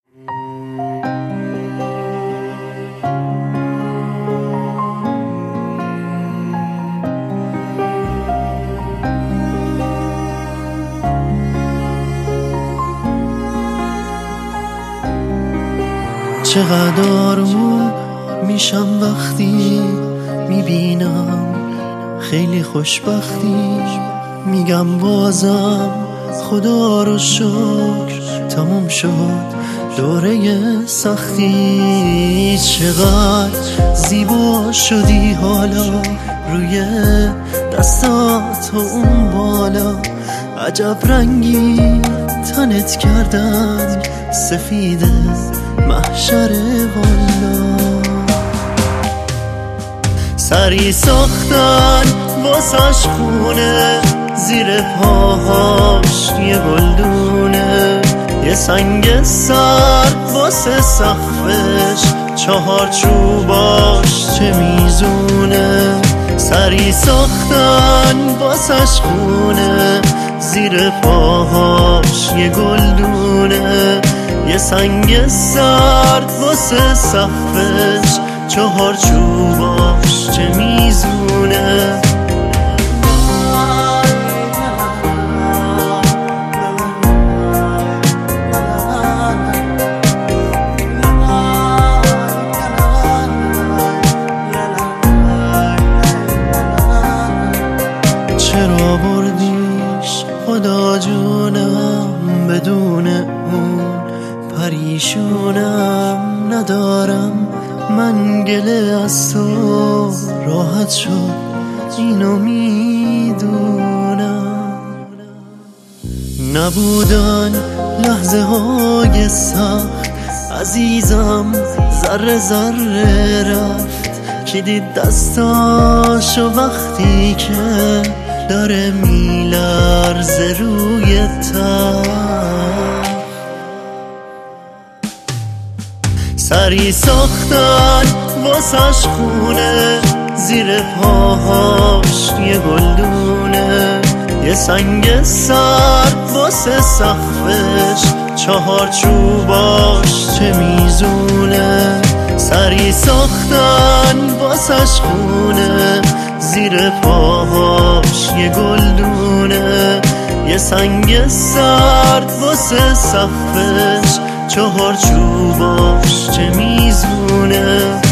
چقدر آروم میشم وقتی میبینم خیلی خوشبختی، میگم بازم خدا رو شکر تموم شد دوره سختی. چقدر زیبا شدی حالا روی دستات و اون بالا، عجب رنگی تنت کردن سفید محشر والا. سری ساختن واسش خونه، زیر پاهاش یه گلدونه، یه سنگ سر واسه سقفش، 4 چوباش چه میزونه. سری ساختن واسش خونه، زیر پاهاش یه گلدونه، یه سنگ سرد واسه سقفش، 4 چوباش چه میزونه. چرا بردیش خدا جونم، بدون اون پریشونم. ندارم من گله از تو، راحت شد اینو میدونم. نبودن لحظه های سخت عزیزم، ذره ذره رفت. کی دید دستاشو وقتی که داره میلرزه روی تخت. سری ساختن واسش خونه، زیر پاهاش یه گلدونه، یه سنگ سر واسه سقفش، 4 چوباش چه میزونه. سری ساختن واسش خونه، زیر پاهاش یه گلدونه، یه سنگ سرد واسه سقفش، 4 چوباش چه میزونه.